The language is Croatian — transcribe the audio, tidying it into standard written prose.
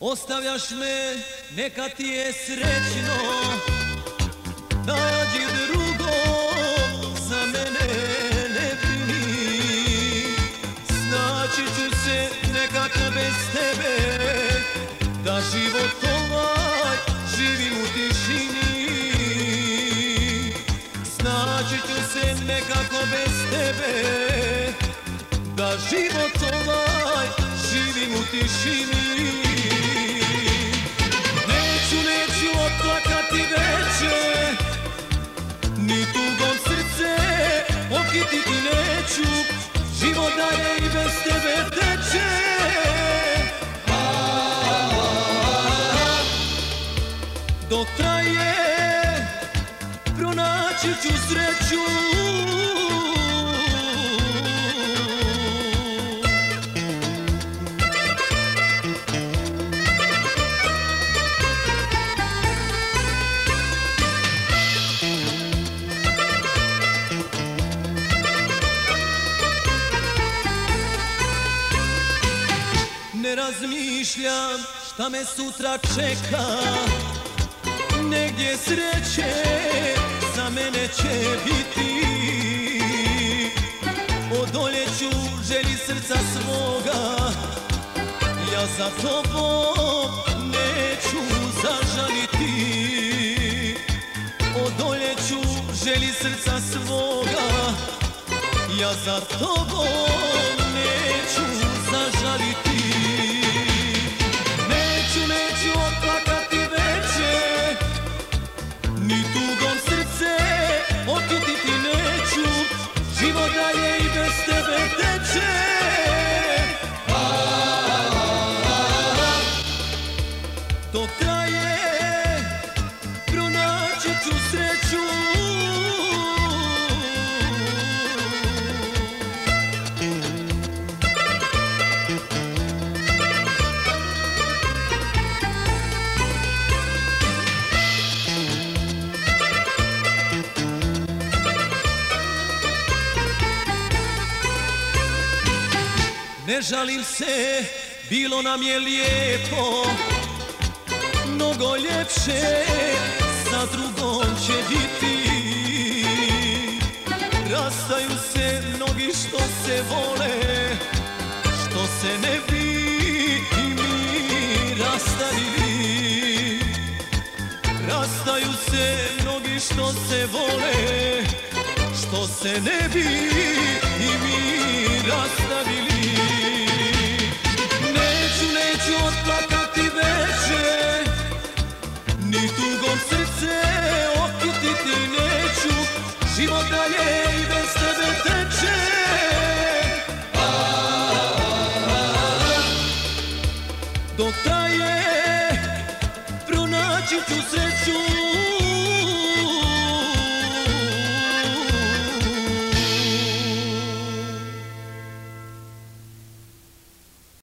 Ostavljaš me, neka ti je srećno, nađi drugo, za mene ne brini. Snaći ću se nekako bez tebe, da život ovaj živim u tišini. Snaći ću se nekako bez tebe, da život ovaj živim u tišini. Neću oplakati veće, ni tugom srce okititi neću. Život dalje i bez tebe teče. Dok traje, pronaći ću sreću. Ne razmišljam šta me sutra čeka, negdje sreće za mene će biti. Odoljeću želji srca svoga, ja za tobom neću zažaliti. Odoljeću želji srca svoga, ja za tobom neću zažaliti. Neću oplakati veće, ni tugom srce okititi neću. Život dalje i bez tebe teče. Dok traje, pronaći ću sreću. Ne žalim se, bilo nam je lijepo, mnogo ljepše sa drugom će biti. Rastaju se mnogi što se vole, što se ne bi i mi rastavili. Rastaju se mnogi što se vole, što se ne bi i mi rastavili.